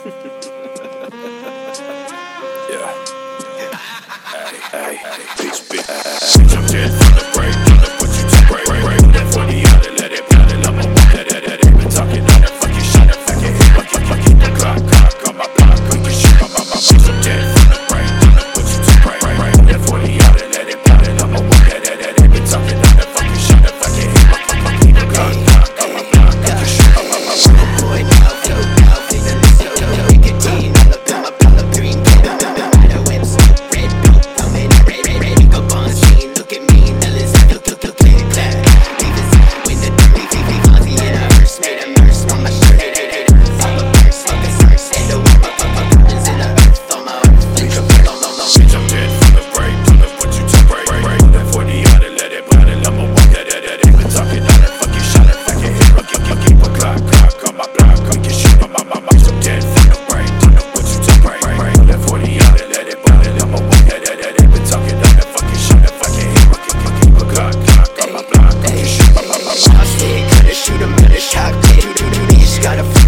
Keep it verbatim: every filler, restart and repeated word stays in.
Yeah. Hey, hey, bitch, bitch. I'm dead from the break. What you take, break, break, break. That forty out and let it blood and I'ma walk that, that, that. Ain't been talking on that fucking shit. That fucking hit, fuck, fuck, fuck, keep the clock, clock on my block. Quick as shit, my, my, my, I'm dead from the break. What you take, break, break, break. That forty out and let it blood and I'ma walk that, that, that. Ain't been talking on that fucking shit. That fucking hit, fuck, fuck, fuck, keep the clock, clock on my block. Quick as shit, my, my, my, my. Boy, now, flow, now, feeling the slow, no, nicotine. All up in my pile green. Got a whip, smoke, red, dope, coming, red, red, red. Go on scene, look at me, Ellis, look, look, look, click, clack. Leave his with the dirty, fifi, Fonzie in a hearse. Made a nurse on my shirt, hey, hey, hey. I'm a purse, smoke a circe. And the whip, up, up, up, diamonds in the earth. On my earth, like a bird, long, long, long. Bitch, I'm dead from the break. What you take, break, break, break. That forty out and let it blood and I'ma walk that, that, that. Ain't been talking on that fucking shot. That fucking hit, fuck, fuck, fuck, keep a clock, clock on my block. Quick as shit, my, my, my, my. I'm dead from the break. What you take, break, break, break. That forty out and let it blood and I'ma walk that, that, that. Ain't been talking on that fucking shot. That fucking hit, fuck, fuck, fuck, keep a clock, clock on my block. Quick as shit, my, my, my, my. Shot stick, couldn't shoot him in a shot. Bitch, gotta